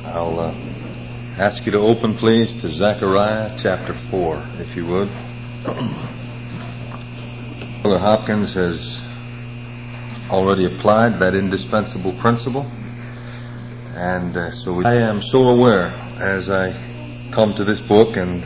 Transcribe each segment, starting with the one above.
I'll ask you to open, please, to Zechariah chapter 4, if you would. Brother Hopkins has already applied that indispensable principle. And I am so aware as I come to this book and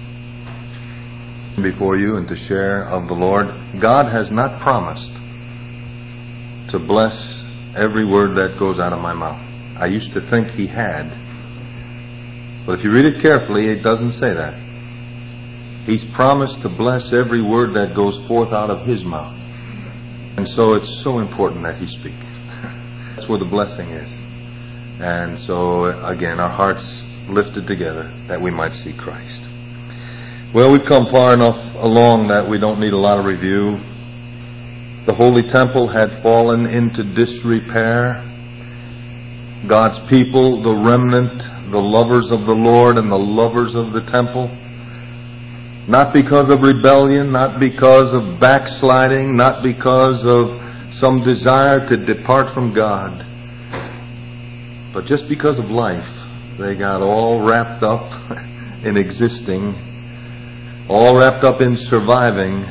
before you and to share of the Lord, God has not promised to bless every word that goes out of my mouth. I used to think He had. But if you read it carefully, it doesn't say that. He's promised to bless every word that goes forth out of His mouth. And so it's so important that He speak. That's where the blessing is. And so, again, our hearts lifted together that we might see Christ. Well, we've come far enough along that we don't need a lot of review. The Holy Temple had fallen into disrepair. God's people, the remnant, the lovers of the Lord and the lovers of the temple, not because of rebellion, not because of backsliding, not because of some desire to depart from God, but just because of life, they got all wrapped up in existing, all wrapped up in surviving.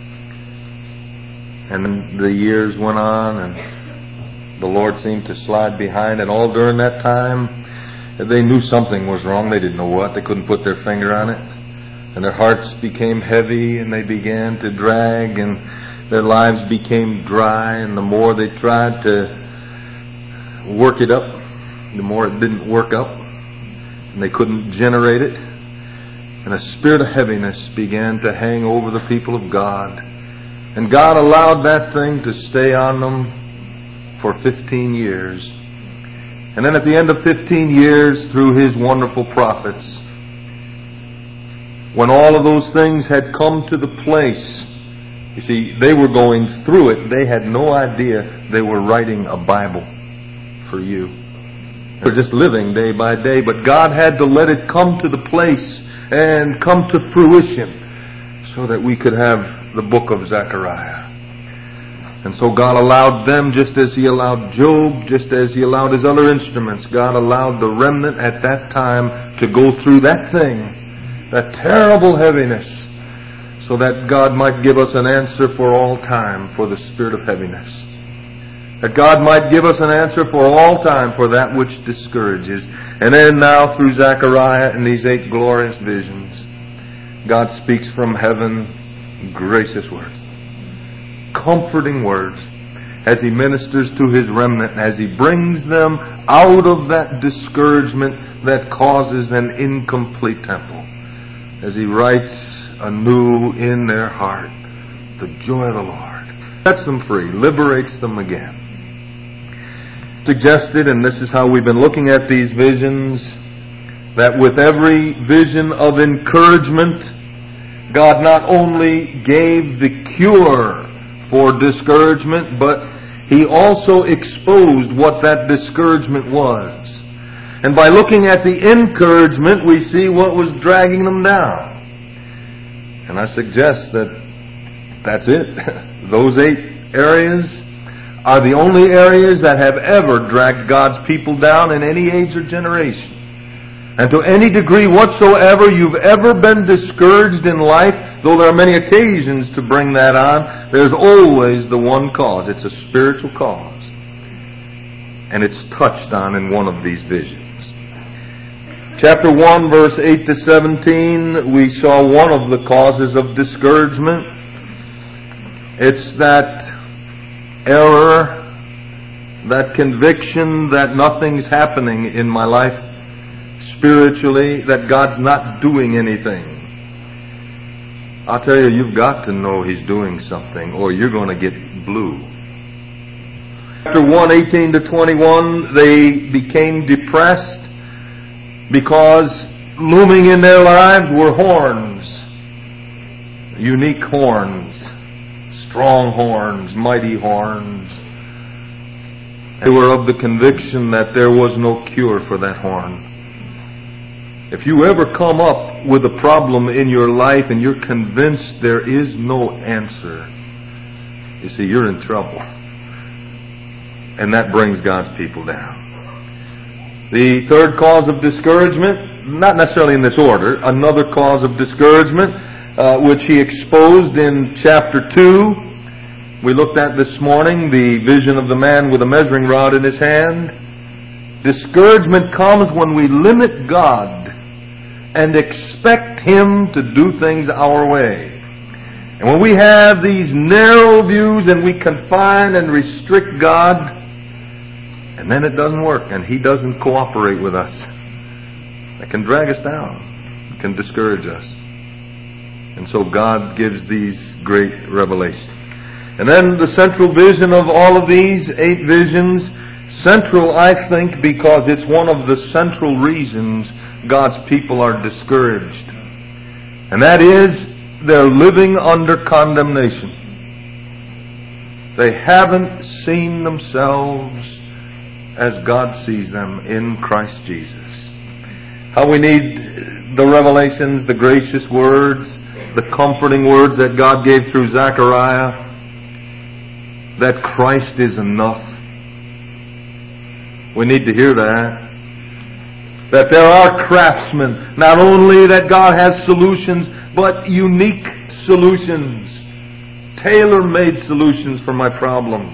And then the years went on and the Lord seemed to slide behind, and all during that time they knew something was wrong. They didn't know what. They couldn't put their finger on it. And their hearts became heavy and they began to drag and their lives became dry, and the more they tried to work it up, the more it didn't work up, and they couldn't generate it. And a spirit of heaviness began to hang over the people of God. And God allowed that thing to stay on them for 15 years. And then at the end of 15 years, through His wonderful prophets, when all of those things had come to the place, you see, they were going through it. They had no idea they were writing a Bible for you. They were just living day by day, but God had to let it come to the place and come to fruition so that we could have the book of Zechariah. And so God allowed them, just as He allowed Job, just as He allowed His other instruments. God allowed the remnant at that time to go through that thing, that terrible heaviness, so that God might give us an answer for all time for the spirit of heaviness. That God might give us an answer for all time for that which discourages. And then now through Zechariah and these 8 glorious visions, God speaks from heaven gracious words, comforting words, as He ministers to His remnant, as He brings them out of that discouragement that causes an incomplete temple, as He writes anew in their heart the joy of the Lord, sets them free, liberates them again. Suggested, and this is how we've been looking at these visions, that with every vision of encouragement, God not only gave the cure for discouragement, but He also exposed what that discouragement was. And by looking at the encouragement, we see what was dragging them down. And I suggest that that's it. Those 8 areas are the only areas that have ever dragged God's people down in any age or generation. And to any degree whatsoever you've ever been discouraged in life, though there are many occasions to bring that on, there's always the one cause. It's a spiritual cause. And it's touched on in one of these visions. Chapter 1, verse 8 to 17, we saw one of the causes of discouragement. It's that error, that conviction that nothing's happening in my life spiritually, that God's not doing anything. I'll tell you, you've got to know He's doing something or you're going to get blue. Chapter 1, 18 to 21, they became depressed because looming in their lives were horns. Unique horns. Strong horns, mighty horns. They were of the conviction that there was no cure for that horn. If you ever come up with a problem in your life and you're convinced there is no answer, you see, you're in trouble. And that brings God's people down. The third cause of discouragement, not necessarily in this order, another cause of discouragement, which he exposed in chapter 2. We looked at this morning the vision of the man with a measuring rod in his hand. Discouragement comes when we limit God and expect Him to do things our way. And when we have these narrow views and we confine and restrict God, and then it doesn't work and He doesn't cooperate with us, that can drag us down, it can discourage us. And so God gives these great revelations. And then the central vision of all of these 8 visions, central, I think, because it's one of the central reasons God's people are discouraged. And that is, they're living under condemnation. They haven't seen themselves as God sees them in Christ Jesus. How we need the revelations, the gracious words, the comforting words that God gave through Zechariah, that Christ is enough. We need to hear that. That there are craftsmen, not only that God has solutions, but unique solutions, tailor-made solutions for my problems.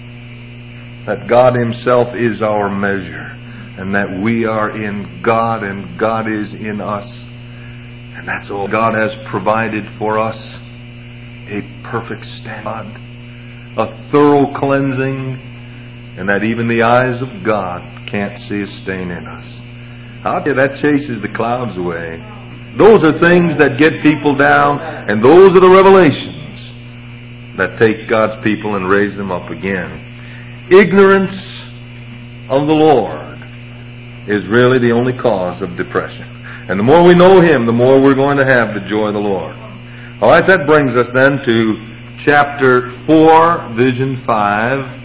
That God Himself is our measure, and that we are in God and God is in us. And that's all. God has provided for us a perfect standard, a thorough cleansing, and that even the eyes of God can't see a stain in us. I'll tell you, that chases the clouds away. Those are things that get people down, and those are the revelations that take God's people and raise them up again. Ignorance of the Lord is really the only cause of depression. And the more we know Him, the more we're going to have the joy of the Lord. All right, that brings us then to chapter 4, vision 5,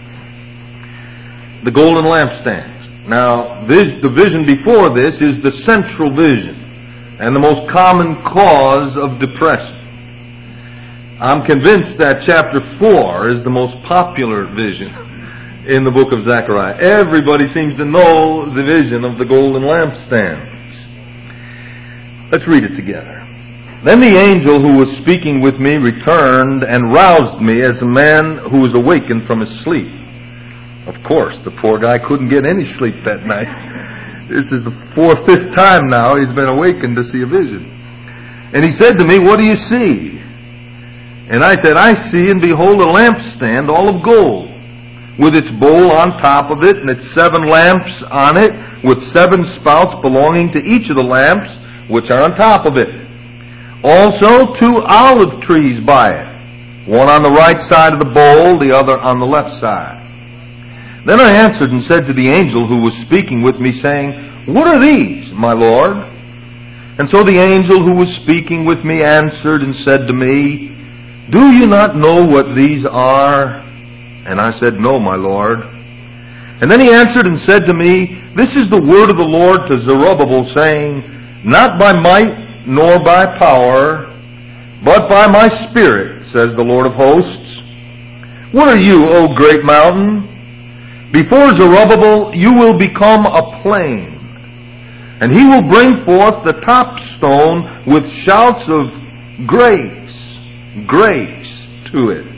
the golden lampstands. Now, the vision before this is the central vision and the most common cause of depression. I'm convinced that chapter 4 is the most popular vision in the book of Zechariah. Everybody seems to know the vision of the golden lampstands. Let's read it together. Then the angel who was speaking with me returned and roused me as a man who was awakened from his sleep. Of course, the poor guy couldn't get any sleep that night. This is the 4th, 5th time now he's been awakened to see a vision. And he said to me, "What do you see?" And I said, "I see and behold a lampstand all of gold, with its bowl on top of it, and its 7 lamps on it, with 7 spouts belonging to each of the lamps, which are on top of it. Also 2 olive trees by it, one on the right side of the bowl, the other on the left side." Then I answered and said to the angel who was speaking with me, saying, "What are these, my Lord?" And so the angel who was speaking with me answered and said to me, "Do you not know what these are?" And I said, "No, my Lord." And then he answered and said to me, "This is the word of the Lord to Zerubbabel, saying, Not by might nor by power, but by my Spirit, says the Lord of hosts. What are you, O great mountain? Before Zerubbabel you will become a plain, and he will bring forth the top stone with shouts of grace, grace to it."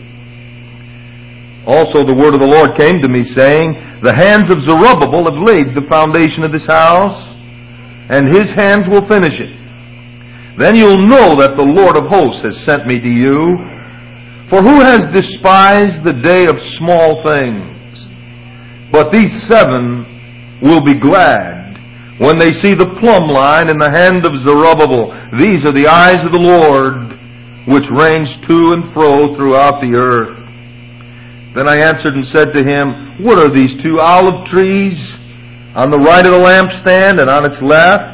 Also the word of the Lord came to me, saying, "The hands of Zerubbabel have laid the foundation of this house, and his hands will finish it. Then you'll know that the Lord of hosts has sent me to you. For who has despised the day of small things? But these 7 will be glad when they see the plumb line in the hand of Zerubbabel. These are the eyes of the Lord, which range to and fro throughout the earth." Then I answered and said to him, "What are these 2 olive trees on the right of the lampstand and on its left?"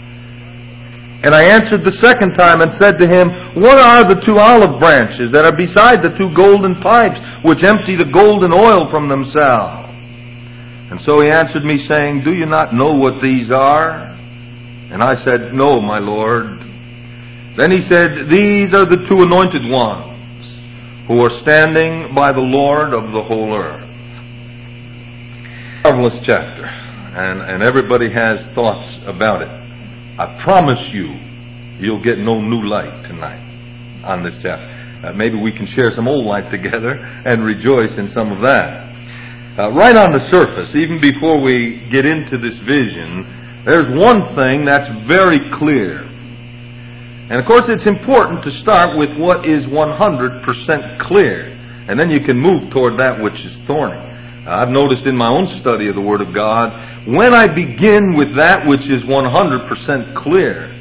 And I answered the second time and said to him, "What are the 2 olive branches that are beside the 2 golden pipes, which empty the golden oil from themselves?" And so he answered me, saying, "Do you not know what these are?" And I said, "No, my Lord." Then he said, "These are the 2 anointed ones, who are standing by the Lord of the whole earth." Marvelous chapter. and everybody has thoughts about it. I promise you, you'll get no new light tonight on this chapter. Maybe we can share some old light together and rejoice in some of that. Right on the surface, even before we get into this vision, there's one thing that's very clear. And of course it's important to start with what is 100% clear. And then you can move toward that which is thorny. I've noticed in my own study of the Word of God, when I begin with that which is 100% clear,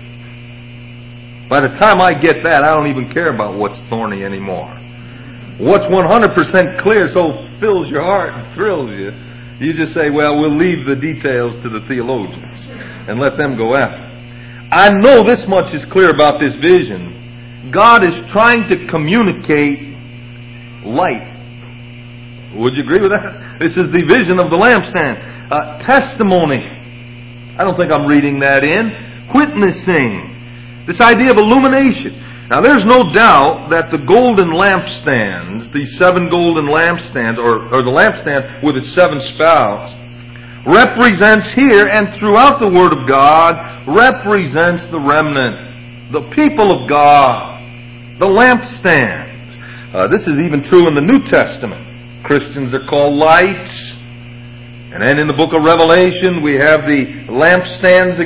by the time I get that, I don't even care about what's thorny anymore. What's 100% clear so fills your heart and thrills you, you just say, well, we'll leave the details to the theologians and let them go after. I know this much is clear about this vision. God is trying to communicate light. Would you agree with that? This is the vision of the lampstand. Testimony. I don't think I'm reading that in. Witnessing. This idea of illumination. Now there's no doubt that the golden lampstands, these 7 golden lampstands, or the lampstand with its 7 spouts, represents here and throughout the Word of God, represents the remnant, the people of God, the lampstands. This is even true in the New Testament. Christians are called lights. And then in the book of Revelation, we have the lampstands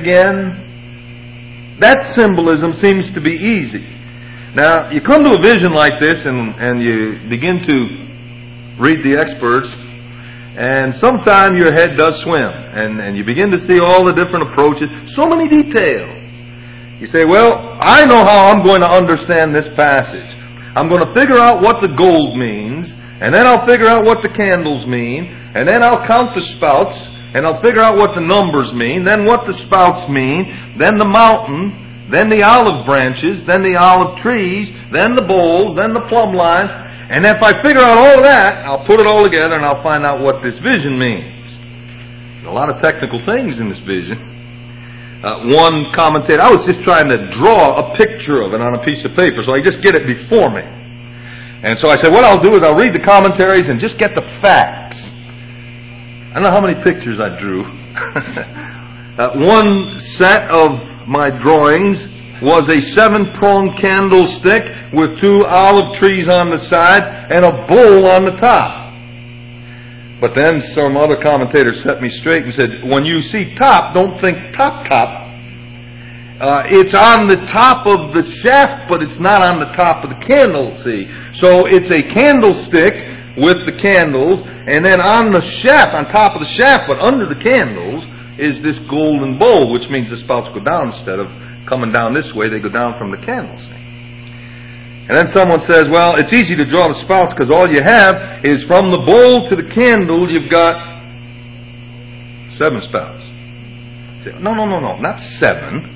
again. That symbolism seems to be easy. Now, you come to a vision like this and you begin to read the experts, and sometime your head does swim, and you begin to see all the different approaches, so many details. You say, well, I know how I'm going to understand this passage. I'm going to figure out what the gold means, and then I'll figure out what the candles mean, and then I'll count the spouts, and I'll figure out what the numbers mean, then what the spouts mean, then the mountain, then the olive branches, then the olive trees, then the bowls, then the plumb line. And if I figure out all of that, I'll put it all together and I'll find out what this vision means. There's a lot of technical things in this vision. One commentator, I was just trying to draw a picture of it on a piece of paper so I just get it before me. And so I said, what I'll do is I'll read the commentaries and just get the facts. I don't know how many pictures I drew. One set of my drawings was a 7-pronged candlestick with 2 olive trees on the side and a bowl on the top. But then some other commentators set me straight and said, when you see top, don't think top. It's on the top of the shaft, but it's not on the top of the candle, see. So it's a candlestick with the candles, and then on the shaft, on top of the shaft, but under the candles, is this golden bowl, which means the spouts go down instead of coming down this way, they go down from the candles. And then someone says, well, it's easy to draw the spouts because all you have is from the bowl to the candle, you've got 7 spouts. Say, no, not 7.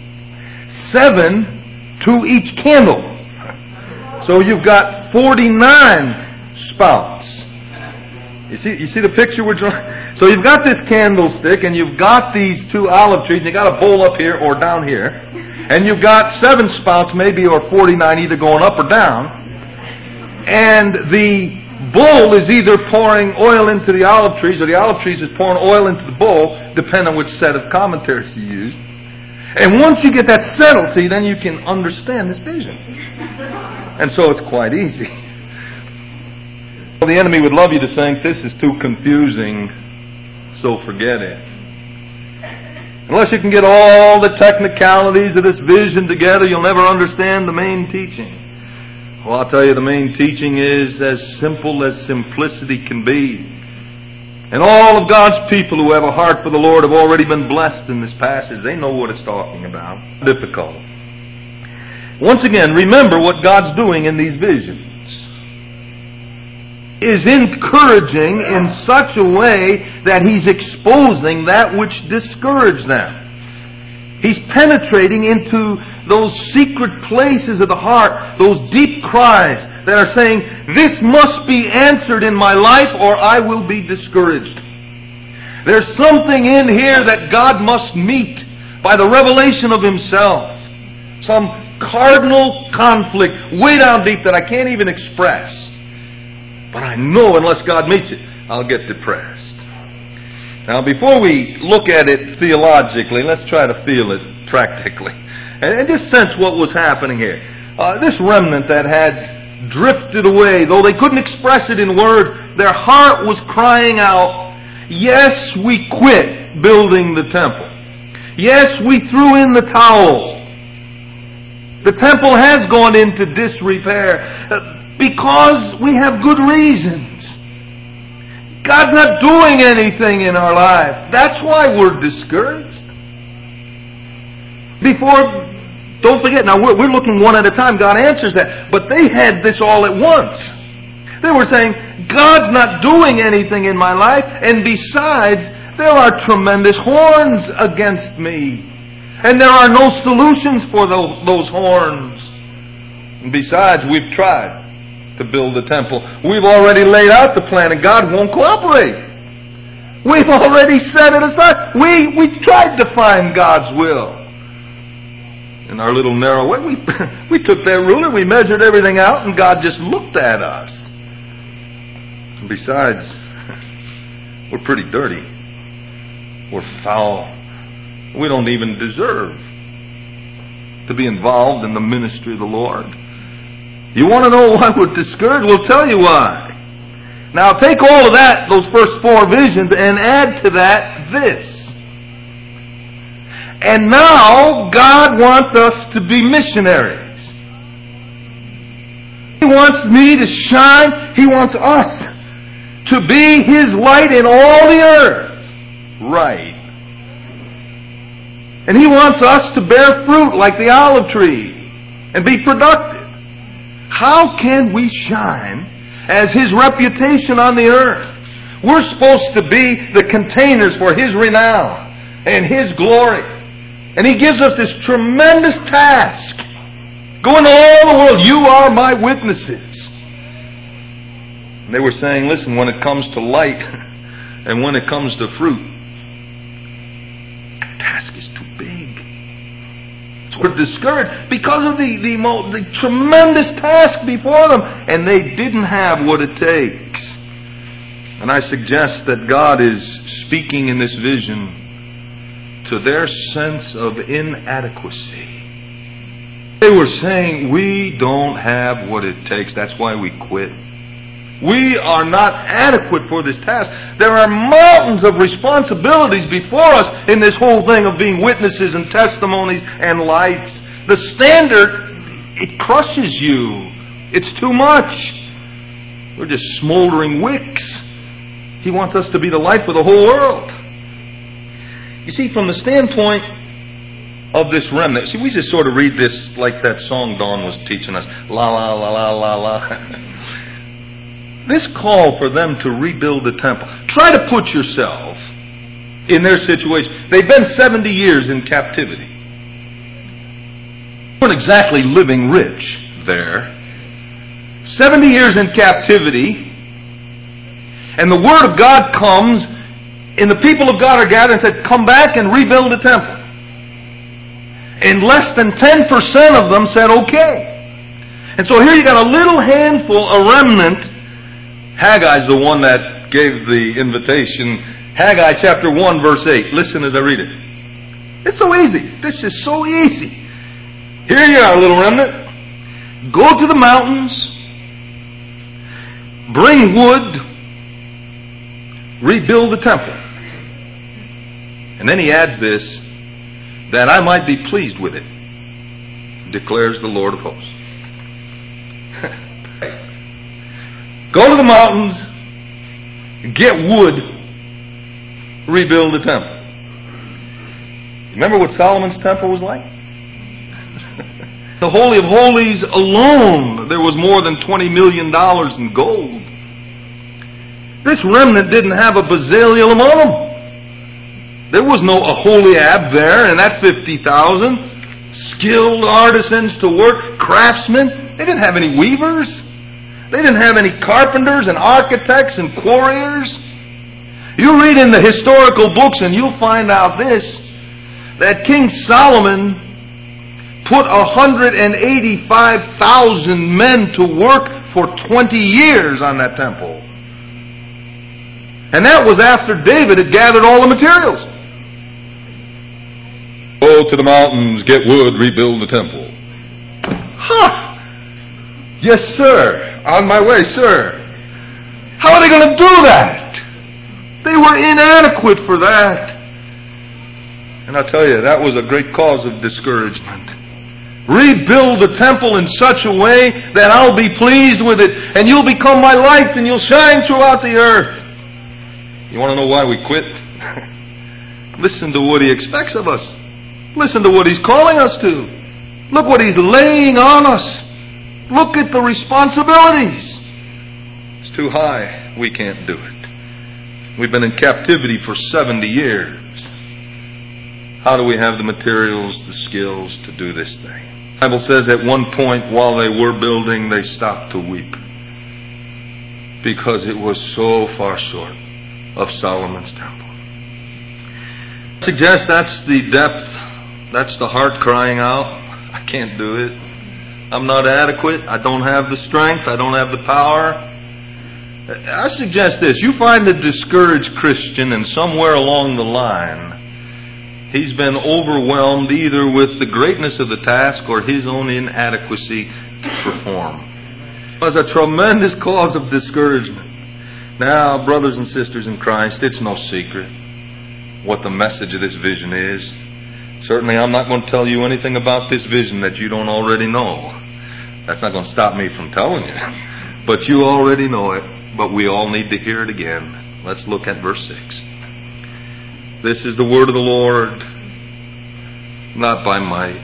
7 to each candle. So you've got 49 spouts. You see the picture we're drawing? So you've got this candlestick, and you've got these 2 olive trees, and you've got a bowl up here or down here, and you've got 7 spouts maybe, or 49, either going up or down, and the bowl is either pouring oil into the olive trees, or the olive trees is pouring oil into the bowl, depending on which set of commentaries you use. And once you get that settled, see, then you can understand this vision. And so it's quite easy. Well, the enemy would love you to think this is too confusing, so forget it. Unless you can get all the technicalities of this vision together, you'll never understand the main teaching. Well, I'll tell you, the main teaching is as simple as simplicity can be. And all of God's people who have a heart for the Lord have already been blessed in this passage. They know what it's talking about. Difficult. Once again, remember what God's doing in these visions is encouraging in such a way that He's exposing that which discouraged them. He's penetrating into those secret places of the heart, those deep cries that are saying, this must be answered in my life or I will be discouraged. There's something in here that God must meet by the revelation of Himself. Some cardinal conflict way down deep that I can't even express. But I know unless God meets it, I'll get depressed. Now, before we look at it theologically, let's try to feel it practically. And just sense what was happening here. This remnant that had drifted away, though they couldn't express it in words, their heart was crying out, yes, we quit building the temple. Yes, we threw in the towel. The temple has gone into disrepair because we have good reasons. God's not doing anything in our life. That's why we're discouraged. Don't forget, now we're looking one at a time. God answers that. But they had this all at once. They were saying, God's not doing anything in my life, and besides, there are tremendous horns against me. And there are no solutions for those horns. And besides, we've tried to build the temple. We've already laid out the plan, and God won't cooperate. We've already set it aside. We tried to find God's will. In our little narrow way, we took that ruler, we measured everything out, and God just looked at us. And besides, we're pretty dirty. We're foul. We don't even deserve to be involved in the ministry of the Lord. You want to know why we're discouraged? We'll tell you why. Now take all of that, those first four visions, and add to that this. And now God wants us to be missionaries. He wants me to shine. He wants us to be His light in all the earth. Right. And He wants us to bear fruit like the olive tree and be productive. How can we shine as His reputation on the earth? We're supposed to be the containers for His renown and His glory. And He gives us this tremendous task. Go into all the world. You are my witnesses. And they were saying, listen, when it comes to light and when it comes to fruit, the task is too big. Were discouraged because of the tremendous task before them, and they didn't have what it takes. And I suggest that God is speaking in this vision to their sense of inadequacy. They were saying, we don't have what it takes, that's why we quit. We are not adequate for this task. There are mountains of responsibilities before us in this whole thing of being witnesses and testimonies and lights. The standard, it crushes you. It's too much. We're just smoldering wicks. He wants us to be the light for the whole world. You see, from the standpoint of this remnant, see, we just sort of read this like that song Dawn was teaching us. La la la la la la. This call for them to rebuild the temple. Try to put yourself in their situation. They've been 70 years in captivity. They weren't exactly living rich there. 70 years in captivity. And the Word of God comes, and the people of God are gathered and said, come back and rebuild the temple. And less than 10% of them said okay. And so here you got a little handful, a remnant. Haggai's the one that gave the invitation. Haggai chapter 1 verse 8. Listen as I read it. It's so easy. This is so easy. Here you are, little remnant. Go to the mountains. Bring wood. Rebuild the temple. And then he adds this, that I might be pleased with it, declares the Lord of hosts. Go to the mountains, get wood, rebuild the temple. Remember what Solomon's temple was like? The Holy of Holies alone, there was more than $20 million in gold. This remnant didn't have a Bezaleel among them. There was no Aholiab there, and that 50,000 skilled artisans to work, craftsmen. They didn't have any weavers. They didn't have any carpenters and architects and quarriers. You read in the historical books and you'll find out this, that King Solomon put 185,000 men to work for 20 years on that temple. And that was after David had gathered all the materials. Go to the mountains, get wood, rebuild the temple. Huh! Yes, sir. On my way, sir. How are they going to do that? They were inadequate for that. And I'll tell you, that was a great cause of discouragement. Rebuild the temple in such a way that I'll be pleased with it, and you'll become my lights, and you'll shine throughout the earth. You want to know why we quit? Listen to what He expects of us. Listen to what He's calling us to. Look what He's laying on us. Look at the responsibilities. It's too high. We can't do it. We've been in captivity for 70 years. How do we have the materials, the skills to do this thing? The Bible says at one point while they were building, they stopped to weep because it was so far short of Solomon's temple. I suggest that's the depth, that's the heart crying out. I can't do it. I'm not adequate. I don't have the strength. I don't have the power. I suggest this. You find a discouraged Christian, and somewhere along the line he's been overwhelmed either with the greatness of the task or his own inadequacy to perform. It was a tremendous cause of discouragement. Now, brothers and sisters in Christ, it's no secret what the message of this vision is. Certainly I'm not going to tell you anything about this vision that you don't already know. That's not going to stop me from telling you. But you already know it, but we all need to hear it again. Let's look at verse 6. This is the word of the Lord, not by might,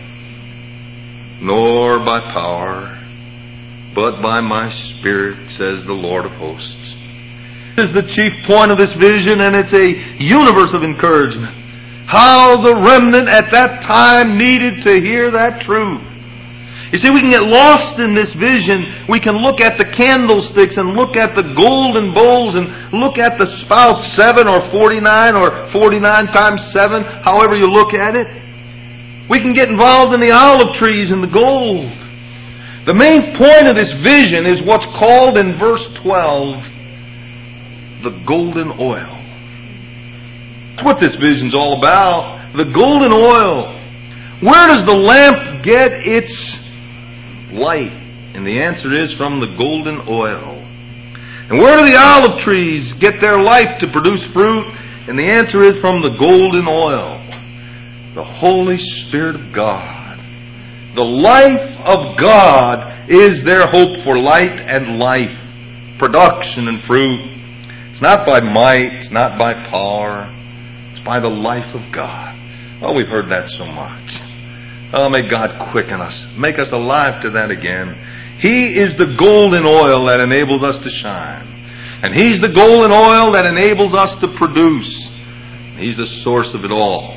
nor by power, but by my Spirit, says the Lord of hosts. This is the chief point of this vision, and it's a universe of encouragement. How the remnant at that time needed to hear that truth. You see, we can get lost in this vision. We can look at the candlesticks and look at the golden bowls and look at the spouts, 7 or 49 or 49 times 7, however you look at it. We can get involved in the olive trees and the gold. The main point of this vision is what's called in verse 12 the golden oil. That's what this vision's all about. The golden oil. Where does the lamp get its light? And the answer is from the golden oil. And where do the olive trees get their life to produce fruit? And the answer is from the golden oil. The Holy Spirit of God. The life of God is their hope for light and life, production and fruit. It's not by might, it's not by power, it's by the life of God. Oh, we've heard that so much. Oh, may God quicken us, make us alive to that again. He is the golden oil that enables us to shine. And He's the golden oil that enables us to produce. He's the source of it all.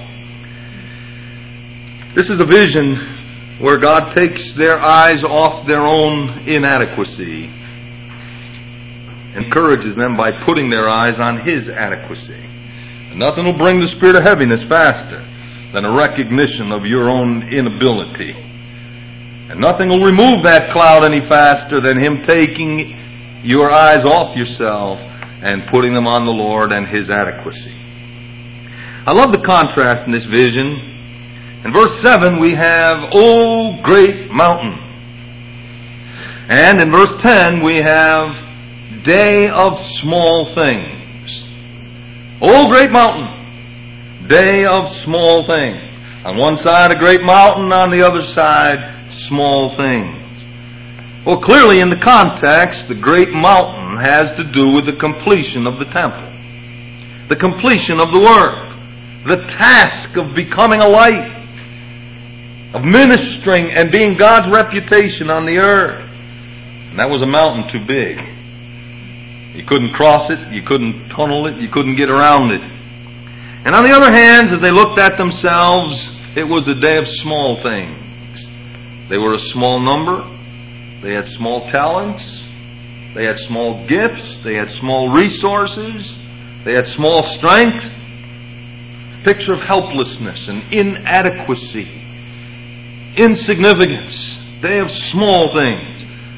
This is a vision where God takes their eyes off their own inadequacy, encourages them by putting their eyes on His adequacy. And nothing will bring the spirit of heaviness faster than a recognition of your own inability. And nothing will remove that cloud any faster than Him taking your eyes off yourself and putting them on the Lord and His adequacy. I love the contrast in this vision. In verse 7 we have, O great mountain. And in verse 10 we have, day of small things. O great mountain, day of small things. On one side a great mountain, on the other side small things. Well, clearly in the context, the great mountain has to do with the completion of the temple, the completion of the work, the task of becoming a light, of ministering and being God's reputation on the earth. And that was a mountain too big. You couldn't cross it, you couldn't tunnel it, you couldn't get around it. And on the other hand, as they looked at themselves, it was a day of small things. They were a small number, they had small talents, they had small gifts, they had small resources, they had small strength. A picture of helplessness and inadequacy, insignificance, day of small things.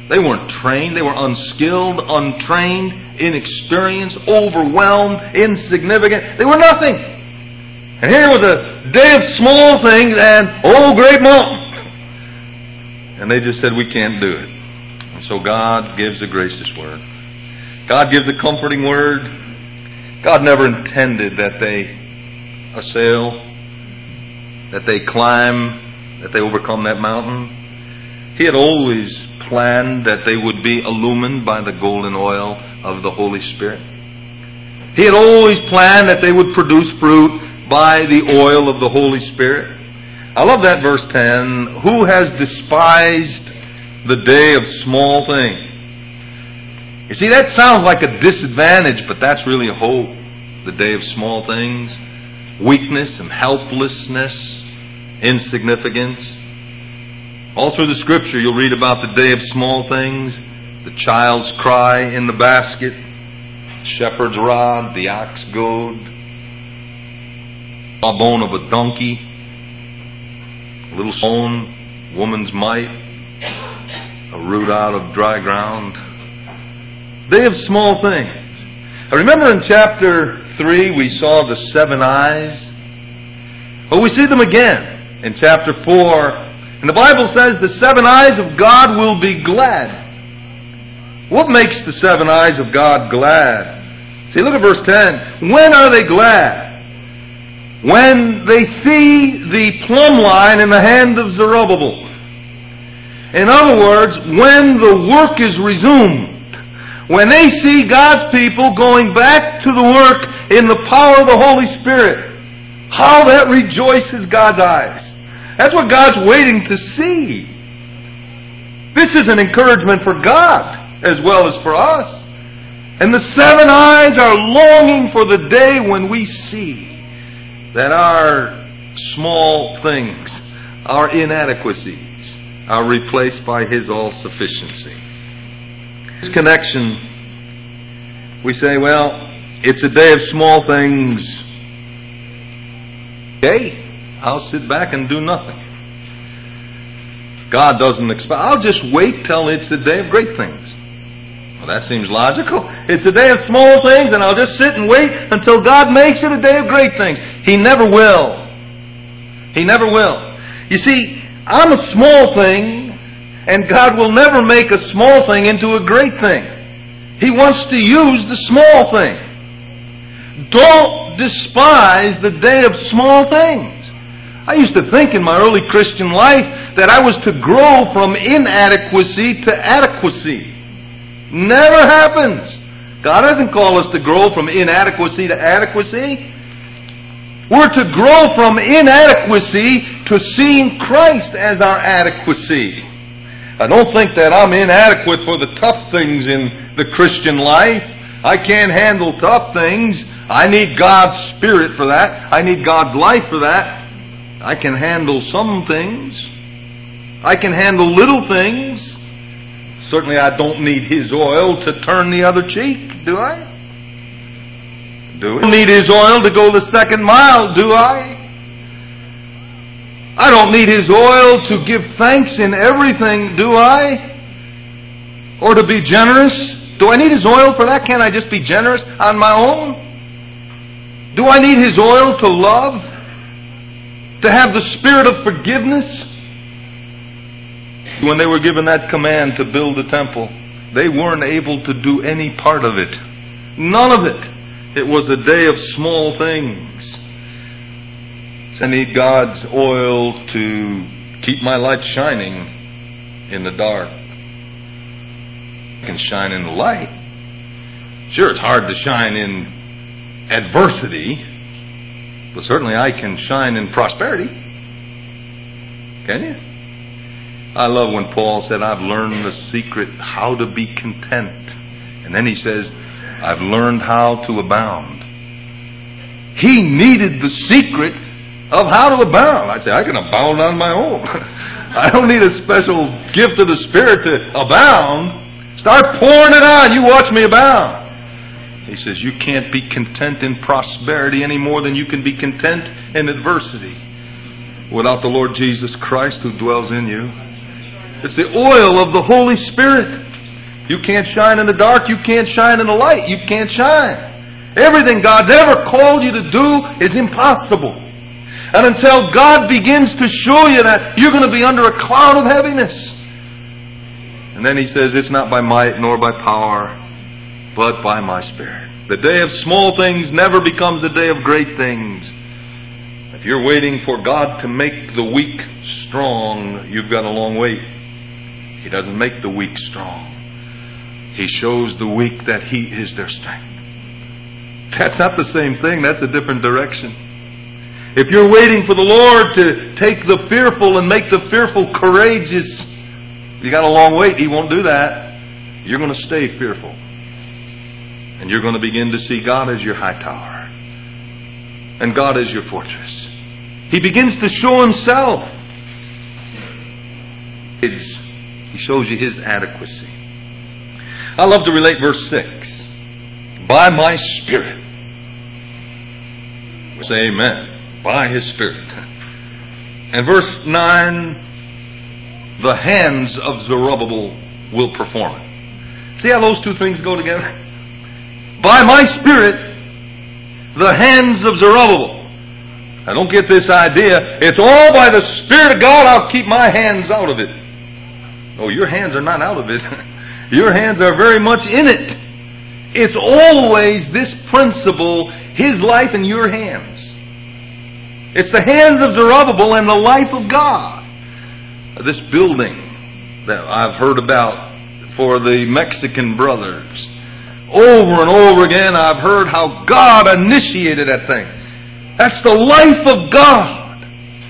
They weren't trained. They were unskilled, untrained, inexperienced, overwhelmed, insignificant. They were nothing. And here was a day of small things and, oh, great mountain. And they just said, we can't do it. And so God gives a gracious word. God gives a comforting word. God never intended that they assail, that they climb, that they overcome that mountain. He had always planned that they would be illumined by the golden oil of the Holy Spirit. He had always planned that they would produce fruit by the oil of the Holy Spirit. I love that verse 10. Who has despised the day of small things? You see, that sounds like a disadvantage, but that's really a hope. The day of small things. Weakness and helplessness, insignificance. All through the Scripture you'll read about the day of small things. The child's cry in the basket, shepherd's rod, the ox goad, a bone of a donkey, a little stone, woman's mite, a root out of dry ground. Day of small things. I remember in chapter 3 we saw the 7 eyes. Well, we see them again in chapter 4. And the Bible says the 7 eyes of God will be glad. What makes the 7 eyes of God glad? See, look at verse 10. When are they glad? When they see the plumb line in the hand of Zerubbabel. In other words, when the work is resumed. When they see God's people going back to the work in the power of the Holy Spirit. How that rejoices God's eyes. That's what God's waiting to see. This is an encouragement for God as well as for us. And the 7 eyes are longing for the day when we see that our small things, our inadequacies, are replaced by His all-sufficiency. This connection, we say, well, it's a day of small things. Okay, I'll sit back and do nothing. God doesn't expect, I'll just wait till it's the day of great things. Well, that seems logical. It's a day of small things and I'll just sit and wait until God makes it a day of great things. He never will. He never will. You see, I'm a small thing and God will never make a small thing into a great thing. He wants to use the small thing. Don't despise the day of small things. I used to think in my early Christian life that I was to grow from inadequacy to adequacy. Never happens. God doesn't call us to grow from inadequacy to adequacy. We're to grow from inadequacy to seeing Christ as our adequacy. I don't think that I'm inadequate for the tough things in the Christian life. I can't handle tough things. I need God's Spirit for that. I need God's life for that. I can handle some things. I can handle little things. Certainly I don't need His oil to turn the other cheek, do I? Do I? I don't need His oil to go the second mile, do I? I don't need His oil to give thanks in everything, do I? Or to be generous? Do I need His oil for that? Can't I just be generous on my own? Do I need His oil to love? To have the spirit of forgiveness? When they were given that command to build the temple, they weren't able to do any part of it. None of it. It was a day of small things. I need God's oil to keep my light shining in the dark. I can shine in the light. Sure, it's hard to shine in adversity, but certainly I can shine in prosperity. Can you? I love when Paul said, I've learned the secret how to be content. And then he says, I've learned how to abound. He needed the secret of how to abound. I say, I can abound on my own. I don't need a special gift of the Spirit to abound. Start pouring it on. You watch me abound. He says, you can't be content in prosperity any more than you can be content in adversity without the Lord Jesus Christ who dwells in you. It's the oil of the Holy Spirit. You can't shine in the dark. You can't shine in the light. You can't shine. Everything God's ever called you to do is impossible. And until God begins to show you that, you're going to be under a cloud of heaviness. And then He says, it's not by might nor by power, but by my Spirit. The day of small things never becomes the day of great things. If you're waiting for God to make the weak strong, you've got a long wait. He doesn't make the weak strong. He shows the weak that He is their strength. That's not the same thing. That's a different direction. If you're waiting for the Lord to take the fearful and make the fearful courageous, you got a long wait. He won't do that. You're going to stay fearful. And you're going to begin to see God as your high tower. And God as your fortress. He begins to show Himself. He shows you His adequacy. I love to relate verse 6. By my Spirit. We say amen. By His Spirit. And verse 9. The hands of Zerubbabel will perform it. See how those two things go together? By my Spirit, the hands of Zerubbabel. Now don't get this idea. It's all by the Spirit of God. I'll keep my hands out of it. Oh, your hands are not out of it. Your hands are very much in it. It's always this principle, His life in your hands. It's the hands of Zerubbabel and the life of God. This building that I've heard about for the Mexican brothers. Over and over again I've heard how God initiated that thing. That's the life of God.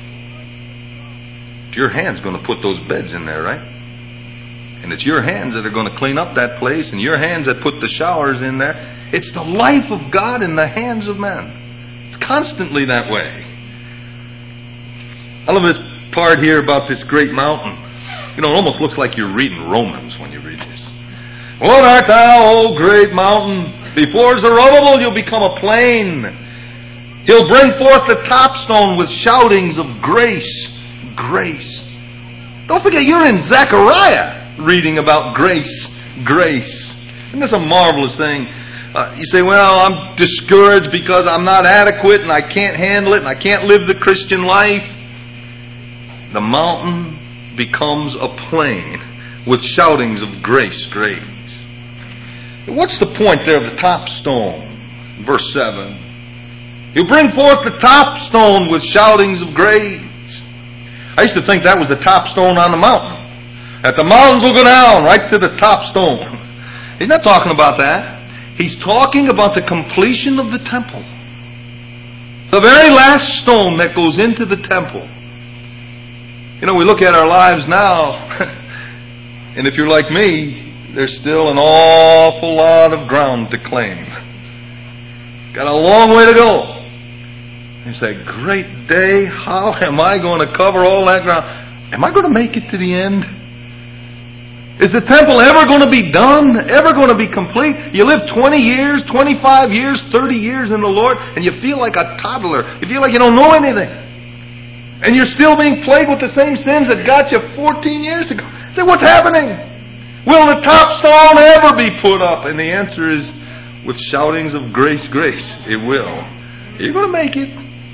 Your hand's going to put those beds in there, right? And it's your hands that are going to clean up that place, and your hands that put the showers in there. It's the life of God in the hands of men. It's constantly that way. I love this part here about this great mountain. You know, it almost looks like you're reading Romans when you read this. What art thou, O great mountain? Before Zerubbabel you'll become a plain. He'll bring forth the top stone with shoutings of grace. Grace. Don't forget, you're in Zechariah reading about grace. Grace. Isn't this a marvelous thing? You say, well, I'm discouraged because I'm not adequate and I can't handle it and I can't live the Christian life. The mountain becomes a plain with shoutings of grace, grace. What's the point there of the top stone? Verse 7. He'll bring forth the top stone with shoutings of grace. I used to think that was the top stone on the mountain. That the mountains will go down right to the top stone. He's not talking about that. He's talking about the completion of the temple. The very last stone that goes into the temple. You know, we look at our lives now, and if you're like me, there's still an awful lot of ground to claim. Got a long way to go. You say, great day, how am I going to cover all that ground? Am I going to make it to the end? Is the temple ever going to be done? Ever going to be complete? You live 20 years, 25 years, 30 years in the Lord, and you feel like a toddler. You feel like you don't know anything. And you're still being plagued with the same sins that got you 14 years ago. Say, what's happening? Will the top stone ever be put up? And the answer is, with shoutings of grace, grace, it will. You're going to make it.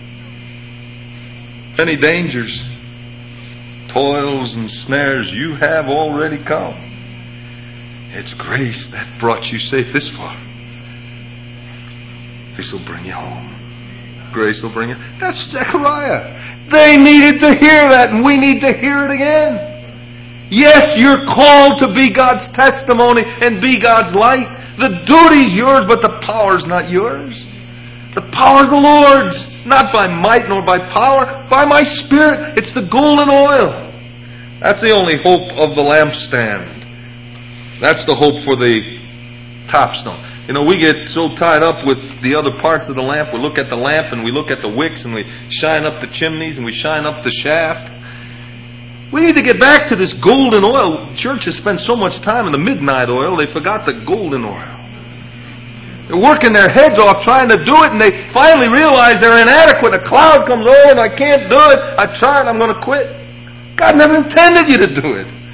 Many dangers, toils and snares you have already come. It's grace that brought you safe this far. Grace will bring you home. Grace will bring you. That's Zechariah. They needed to hear that, and we need to hear it again. Yes, you're called to be God's testimony and be God's light. The duty's yours, but the power's not yours. The power's the Lord's. Not by might nor by power, by my Spirit. It's the golden oil. That's the only hope of the lampstand. That's the hope for the top stone. You know, we get so tied up with the other parts of the lamp. We look at the lamp and we look at the wicks and we shine up the chimneys and we shine up the shaft. We need to get back to this golden oil. The church has spent so much time in the midnight oil, they forgot the golden oil. They're working their heads off trying to do it, and they finally realize they're inadequate. A cloud comes over and I can't do it. I tried, I'm going to quit. God never intended you to do it.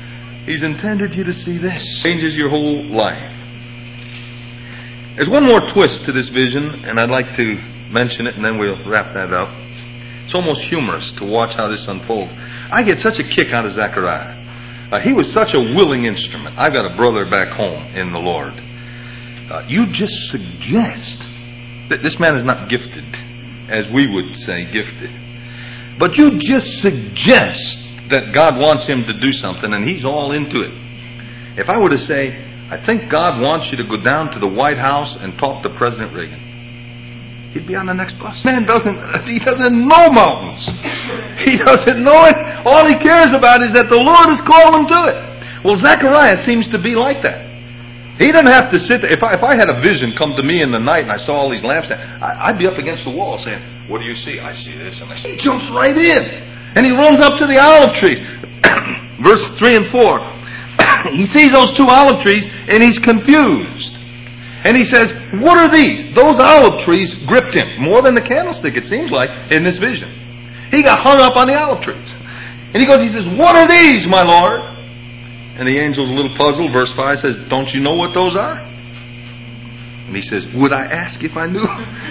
He's intended you to see this. Changes your whole life. There's one more twist to this vision, and I'd like to mention it, and then we'll wrap that up. It's almost humorous to watch how this unfolds. I get such a kick out of Zechariah. He was such a willing instrument. I've got a brother back home in the Lord. You just suggest that this man is not gifted, as we would say gifted. But you just suggest that God wants him to do something, and he's all into it. If I were to say, I think God wants you to go down to the White House and talk to President Reagan, he'd be on the next bus. Man doesn't know mountains. He doesn't know it. All he cares about is that the Lord has called him to it. Well, Zechariah seems to be like that. He doesn't have to sit there. If I had a vision come to me in the night and I saw all these lamps, I'd be up against the wall saying, what do you see? I see this and I see. He jumps right in. And he runs up to the olive trees. Verse 3 and 4. He sees those two olive trees and he's confused. And he says, what are these? Those olive trees gripped him more than the candlestick, it seems like, in this vision. He got hung up on the olive trees. And he says, what are these, my Lord? And the angel's a little puzzled. Verse 5 says, don't you know what those are? And he says, would I ask if I knew?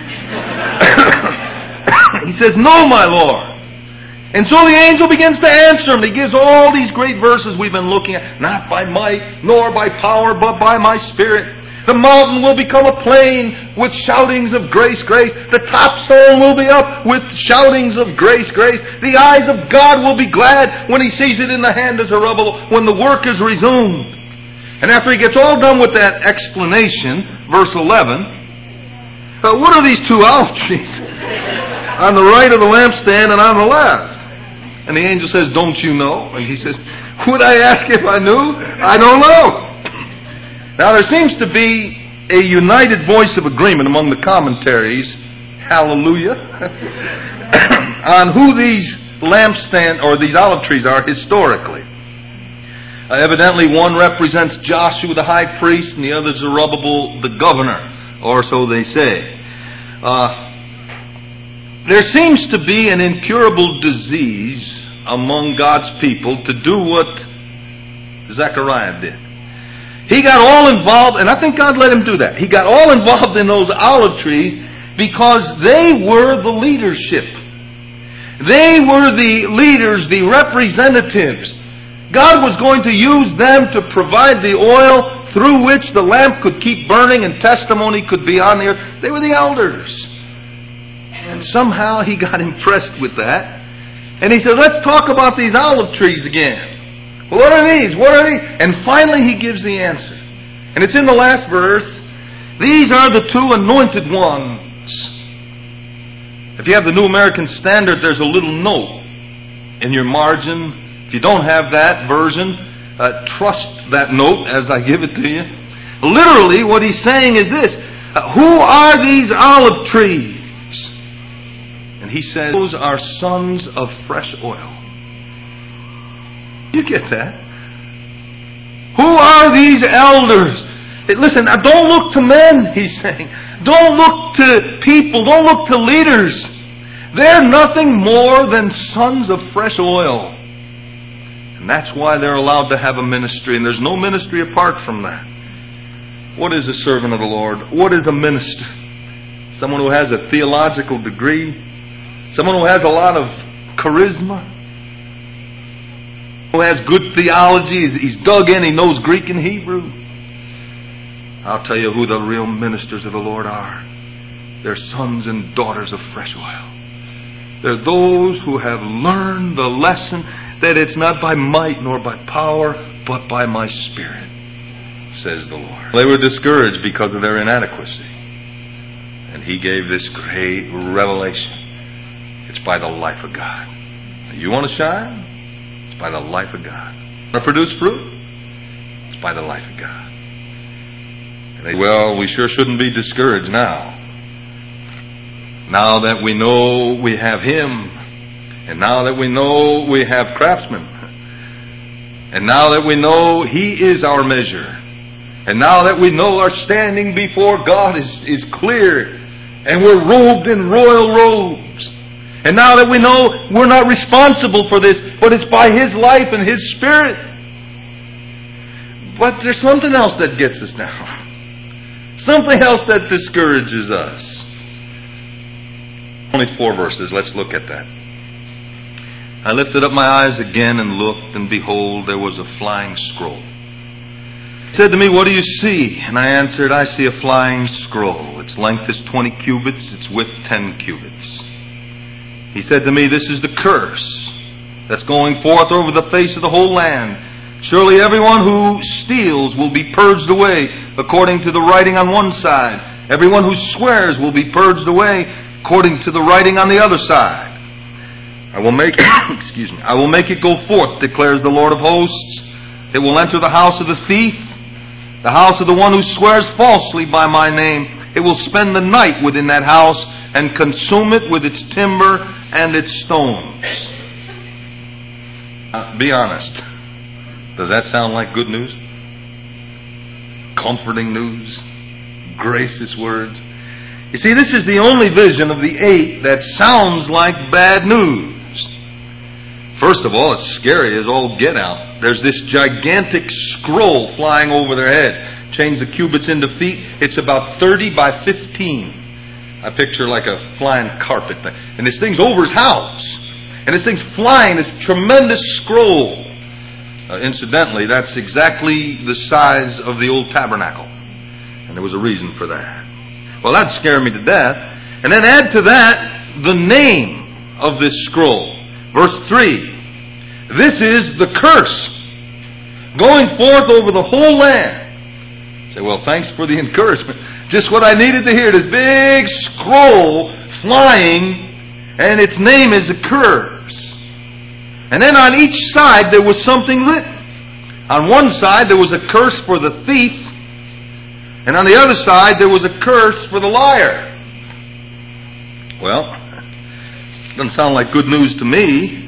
He says, no, my Lord. And so the angel begins to answer him. He gives all these great verses we've been looking at. Not by might, nor by power, but by my Spirit. The mountain will become a plain with shoutings of grace, grace. The top stone will be up with shoutings of grace, grace. The eyes of God will be glad when he sees it in the hand of Zerubbabel, when the work is resumed. And after he gets all done with that explanation, verse 11, what are these two olive trees? On the right of the lampstand and on the left. And the angel says, don't you know? And he says, would I ask if I knew? I don't know. Now there seems to be a united voice of agreement among the commentaries, hallelujah, on who these lampstand or these olive trees are historically. Evidently one represents Joshua the high priest and the other Zerubbabel the governor, or so they say. There seems to be an incurable disease among God's people to do what Zechariah did. He got all involved, and I think God let him do that. He got all involved in those olive trees because they were the leadership. They were the leaders, the representatives. God was going to use them to provide the oil through which the lamp could keep burning and testimony could be on the earth. They were the elders. And somehow he got impressed with that. And he said, let's talk about these olive trees again. What are these? What are these? And finally he gives the answer. And it's in the last verse. These are the two anointed ones. If you have the New American Standard, there's a little note in your margin. If you don't have that version, trust that note as I give it to you. Literally what he's saying is this. Who are these olive trees? And he says, those are sons of fresh oil. You get that? Who are these elders? Listen, now don't look to men, he's saying. Don't look to people. Don't look to leaders. They're nothing more than sons of fresh oil. And that's why they're allowed to have a ministry. And there's no ministry apart from that. What is a servant of the Lord? What is a minister? Someone who has a theological degree. Someone who has a lot of charisma. Who has good theology. He's dug in. He knows Greek and Hebrew. I'll tell you who the real ministers of the Lord are. They're sons and daughters of fresh oil. They're those who have learned the lesson that it's not by might nor by power, but by my Spirit, says the Lord. They were discouraged because of their inadequacy. And he gave this great revelation. It's by the life of God. You want to shine? It's by the life of God. Want to produce fruit? It's by the life of God. And they, well, we sure shouldn't be discouraged now. Now that we know we have Him, and now that we know we have craftsmen, and now that we know He is our measure, and now that we know our standing before God is clear, and we're robed in royal robes, and now that we know we're not responsible for this, but it's by His life and His Spirit, But there's something else that gets us now. Something else that discourages us. Only 4 verses. Let's look at that. I lifted up my eyes again and looked, and behold, there was a flying scroll. He said to me, what do you see? And I answered, I see a flying scroll. Its length is 20 cubits, its width 10 cubits. He said to me, this is the curse that's going forth over the face of the whole land. Surely everyone who steals will be purged away according to the writing on one side. Everyone who swears will be purged away according to the writing on the other side. I will make I will make it go forth, declares the Lord of hosts. It will enter the house of the thief, the house of the one who swears falsely by my name. It will spend the night within that house and consume it with its timber and its stones. Be honest. Does that sound like good news? Comforting news? Gracious words? You see, this is the only vision of the 8 that sounds like bad news. First of all, it's scary as all get out. There's this gigantic scroll flying over their heads. Change the cubits into feet. It's about 30 by 15. I picture like a flying carpet. And this thing's over his house. And this thing's flying, this tremendous scroll. Incidentally, that's exactly the size of the old tabernacle. And there was a reason for that. Well, that'd scare me to death. And then add to that the name of this scroll. Verse 3. This is the curse going forth over the whole land. Say, well, thanks for the encouragement. Just what I needed to hear. This big scroll flying, and its name is a curse. And then on each side there was something written. On one side there was a curse for the thief, and on the other side there was a curse for the liar. Well, doesn't sound like good news to me.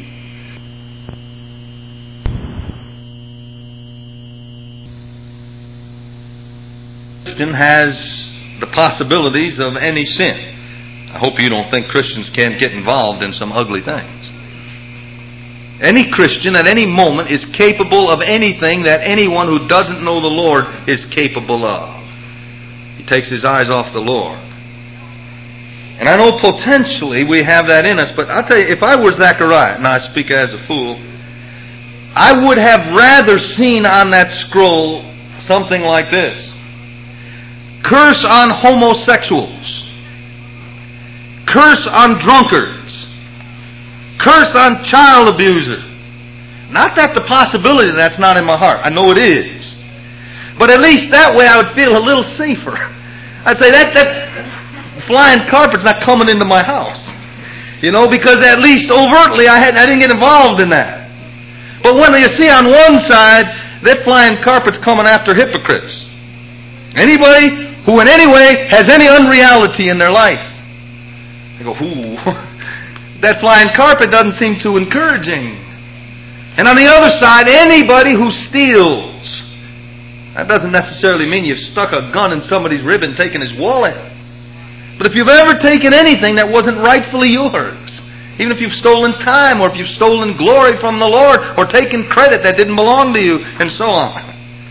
Christian has the possibilities of any sin. I hope you don't think Christians can't get involved in some ugly things. Any Christian at any moment is capable of anything that anyone who doesn't know the Lord is capable of. He takes his eyes off the Lord. And I know potentially we have that in us, but I'll tell you, if I were Zechariah, and I speak as a fool, I would have rather seen on that scroll something like this. Curse on homosexuals. Curse on drunkards. Curse on child abusers. Not that the possibility that's not in my heart. I know it is. But at least that way I would feel a little safer. I'd say that flying carpet's not coming into my house. You know, because at least overtly I didn't get involved in that. But when you see on one side, that flying carpet's coming after hypocrites. Anybody who in any way has any unreality in their life. I go, ooh, that flying carpet doesn't seem too encouraging. And on the other side, anybody who steals. That doesn't necessarily mean you've stuck a gun in somebody's rib and taken his wallet. But if you've ever taken anything that wasn't rightfully yours, even if you've stolen time, or if you've stolen glory from the Lord, or taken credit that didn't belong to you, and so on.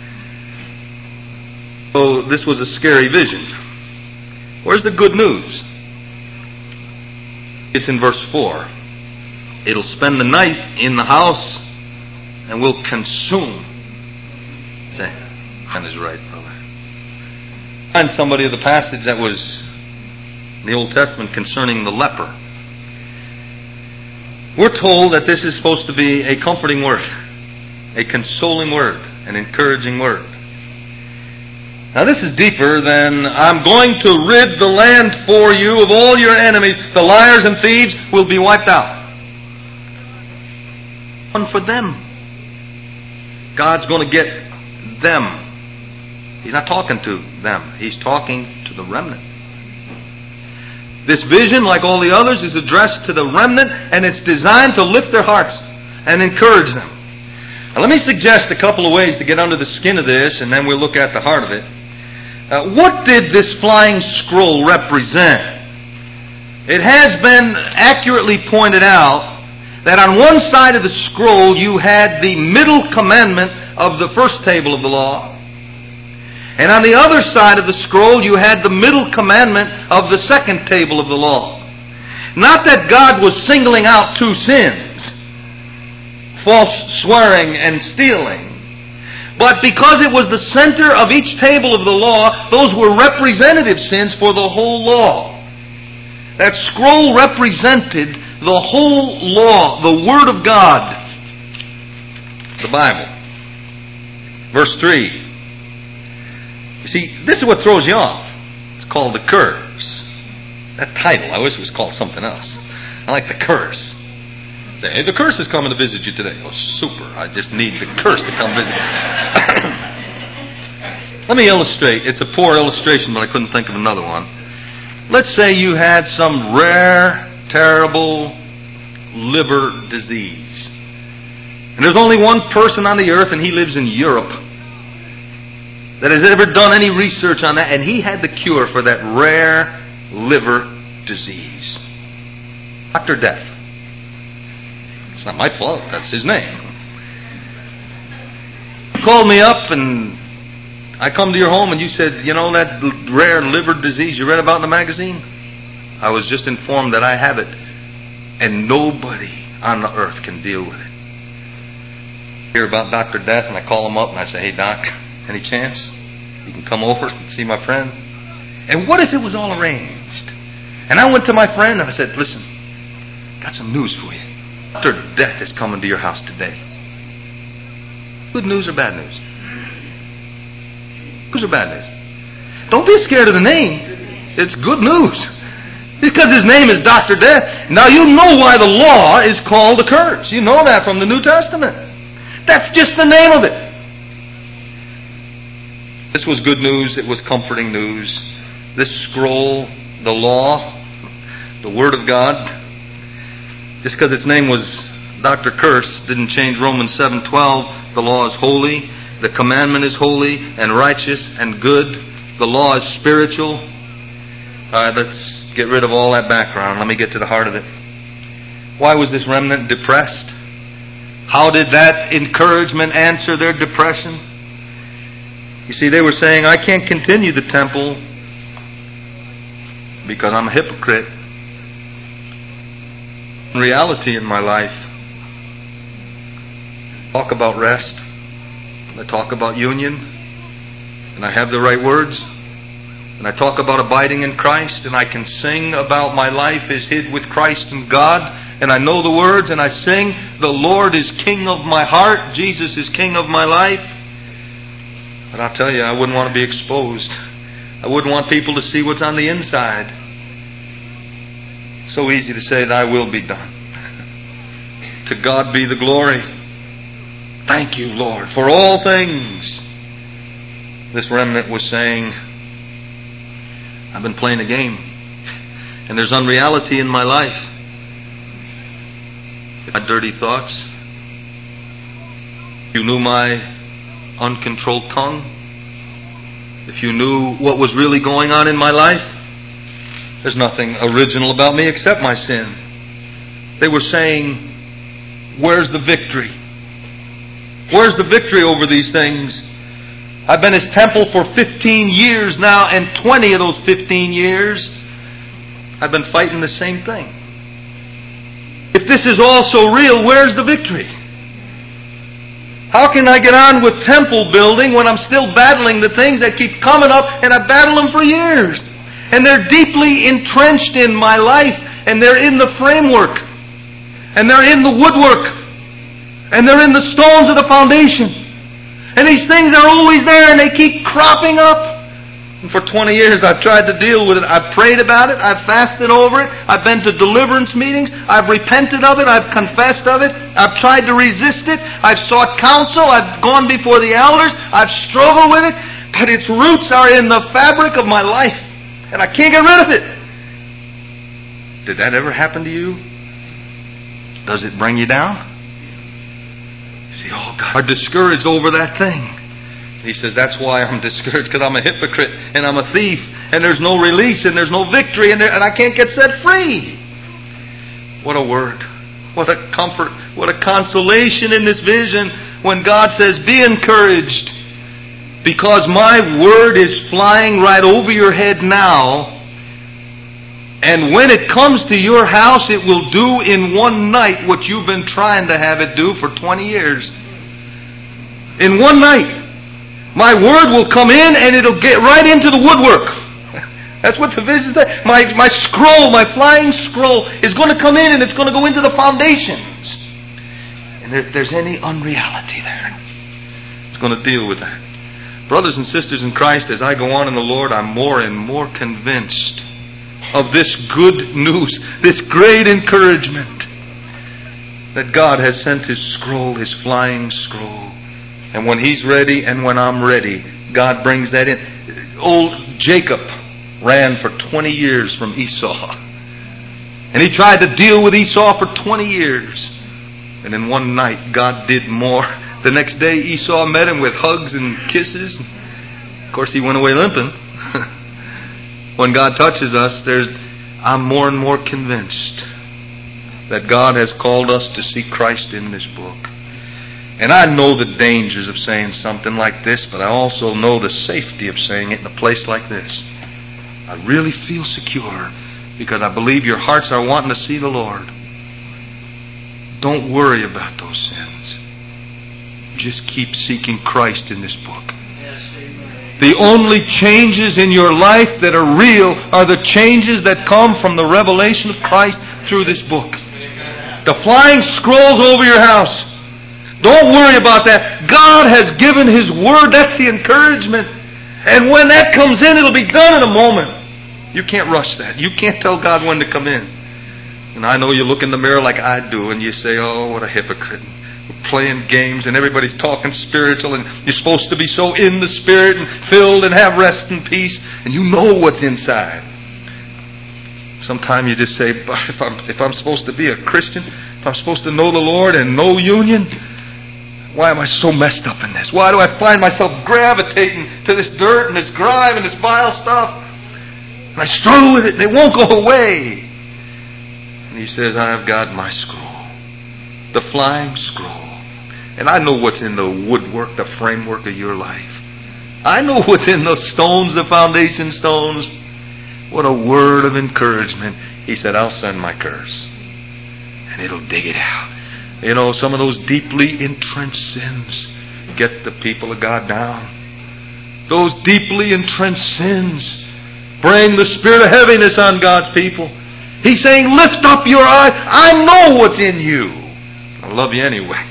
So this was a scary vision. Where's the good news? It's in verse 4. It'll spend the night in the house and will consume. That is right, brother. Find somebody of the passage that was in the Old Testament concerning the leper. We're told that this is supposed to be a comforting word, a consoling word, an encouraging word. Now this is deeper than, I'm going to rid the land for you of all your enemies. The liars and thieves will be wiped out. One for them. God's going to get them. He's not talking to them. He's talking to the remnant. This vision, like all the others, is addressed to the remnant, and it's designed to lift their hearts and encourage them. Now let me suggest a couple of ways to get under the skin of this, and then we'll look at the heart of it. What did this flying scroll represent? It has been accurately pointed out that on one side of the scroll you had the middle commandment of the first table of the law. And on the other side of the scroll you had the middle commandment of the second table of the law. Not that God was singling out two sins, false swearing and stealing, but because it was the center of each table of the law, those were representative sins for the whole law. That scroll represented the whole law, the Word of God, the Bible. Verse 3. You see, this is what throws you off. It's called the curse. That title, I wish it was called something else. I like the curse. Say, hey, the curse is coming to visit you today. Oh, super. I just need the curse to come visit me. Let me illustrate. It's a poor illustration, but I couldn't think of another one. Let's say you had some rare, terrible liver disease. And there's only one person on the earth, and he lives in Europe, that has ever done any research on that, and he had the cure for that rare liver disease. Dr. Death. It's not my fault, that's his name. He called me up and I come to your home and you said, you know that rare liver disease you read about in the magazine? I was just informed that I have it and nobody on the earth can deal with it. Hear about Dr. Death and I call him up and I say, hey Doc, any chance you can come over and see my friend? And what if it was all arranged? And I went to my friend and I said, listen, got some news for you. Dr. Death is coming to your house today. Good news or bad news? Good or bad news? Don't be scared of the name. It's good news. Because his name is Dr. Death. Now you know why the law is called a curse. You know that from the New Testament. That's just the name of it. This was good news. It was comforting news. This scroll, the law, the Word of God, just because its name was Dr. Curse didn't change Romans 7:12. The law is holy, the commandment is holy and righteous and good. The law is spiritual. All right, let's get rid of all that background. Let me get to the heart of it. Why was this remnant depressed? How did that encouragement answer their depression? You see, they were saying, I can't continue the temple because I'm a hypocrite. In reality in my life, I talk about rest, I talk about union, and I have the right words, and I talk about abiding in Christ, and I can sing about my life is hid with Christ in God, and I know the words, and I sing, the Lord is King of my heart, Jesus is King of my life. But I'll tell you, I wouldn't want to be exposed. I wouldn't want people to see what's on the inside. It's so easy to say, thy will be done. To God be the glory. Thank you, Lord, for all things. This remnant was saying, I've been playing a game, and there's unreality in my life. My dirty thoughts. You knew my uncontrolled tongue. If you knew what was really going on in my life, there's nothing original about me except my sin. They were saying, where's the victory? Where's the victory over these things? I've been his temple for 15 years now, and 20 of those 15 years, I've been fighting the same thing. If this is all so real, where's the victory? How can I get on with temple building when I'm still battling the things that keep coming up, and I battle them for years? And they're deeply entrenched in my life, and they're in the framework, and they're in the woodwork, and they're in the stones of the foundation. And these things are always there, and they keep cropping up. And for 20 years I've tried to deal with it. I've prayed about it. I've fasted over it. I've been to deliverance meetings. I've repented of it. I've confessed of it. I've tried to resist it. I've sought counsel. I've gone before the elders. I've struggled with it. But its roots are in the fabric of my life. And I can't get rid of it. Did that ever happen to you? Does it bring you down? You say, oh God, I'm discouraged over that thing. He says, that's why I'm discouraged, because I'm a hypocrite, and I'm a thief, and there's no release, and there's no victory, and I can't get set free. What a word. What a comfort. What a consolation in this vision. when God says, be encouraged, because my word is flying right over your head now, and when it comes to your house, it will do in one night what you've been trying to have it do for 20 years. In one night. My word will come in and it'll get right into the woodwork. That's what the vision says. My scroll, my flying scroll, is going to come in and it's going to go into the foundations. And if there's any unreality there, it's going to deal with that. Brothers and sisters in Christ, as I go on in the Lord, I'm more and more convinced of this good news, this great encouragement that God has sent His scroll, His flying scroll. And when He's ready and when I'm ready, God brings that in. Old Jacob ran for 20 years from Esau. And he tried to deal with Esau for 20 years. And in one night, God did more. The next day, Esau met him with hugs and kisses. Of course, he went away limping. When God touches us, I'm more and more convinced that God has called us to see Christ in this book. And I know the dangers of saying something like this, but I also know the safety of saying it in a place like this. I really feel secure because I believe your hearts are wanting to see the Lord. Don't worry about those sins. Just keep seeking Christ in this book. The only changes in your life that are real are the changes that come from the revelation of Christ through this book. The flying scrolls over your house. Don't worry about that. God has given His Word. That's the encouragement. And when that comes in, it'll be done in a moment. You can't rush that. You can't tell God when to come in. And I know you look in the mirror like I do and you say, oh, what a hypocrite. We're playing games and everybody's talking spiritual and you're supposed to be so in the Spirit and filled and have rest and peace. And you know what's inside. Sometimes you just say, if I'm supposed to be a Christian, if I'm supposed to know the Lord and know union, why am I so messed up in this? Why do I find myself gravitating to this dirt and this grime and this vile stuff? And I struggle with it and it won't go away. And He says, I've got my scroll. The flying scroll. And I know what's in the woodwork, the framework of your life. I know what's in the stones, the foundation stones. What a word of encouragement. He said, I'll send my curse. And it'll dig it out. You know, some of those deeply entrenched sins get the people of God down. Those deeply entrenched sins bring the spirit of heaviness on God's people. He's saying, lift up your eyes. I know what's in you. I love you anyway.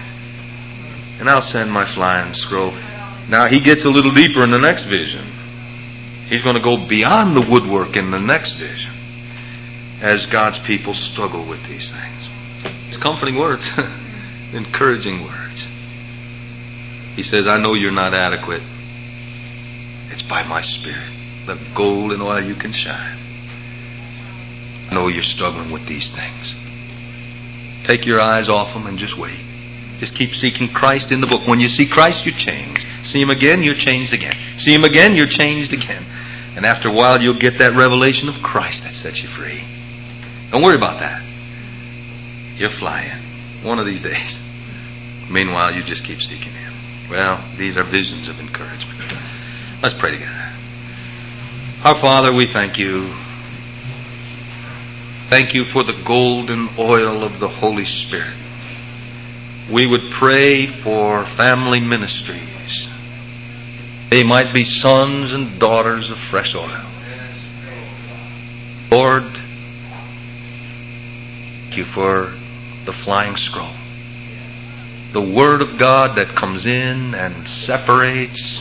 And I'll send my flying scroll. Now, He gets a little deeper in the next vision. He's going to go beyond the woodwork in the next vision as God's people struggle with these things. It's comforting words, encouraging words. He says, I know you're not adequate. It's by my Spirit, the golden oil you can shine. I know you're struggling with these things. Take your eyes off them and just wait. Just keep seeking Christ in the book. When you see Christ, you're changed. See Him again, you're changed again. See Him again, you're changed again. And after a while, you'll get that revelation of Christ that sets you free. Don't worry about that. You're flying one of these days. Meanwhile, you just keep seeking Him. Well, these are visions of encouragement. Let's pray together. Our Father, we thank You. Thank You for the golden oil of the Holy Spirit. We would pray for family ministries. They might be sons and daughters of fresh oil. Lord, thank You for the flying scroll. The Word of God that comes in and separates,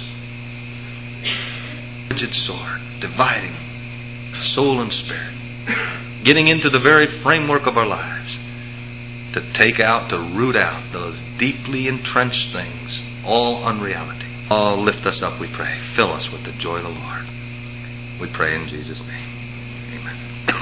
rigid sword, dividing soul and spirit, getting into the very framework of our lives, to take out, to root out those deeply entrenched things, all unreality. Oh, lift us up, we pray. Fill us with the joy of the Lord. We pray in Jesus' name. Amen.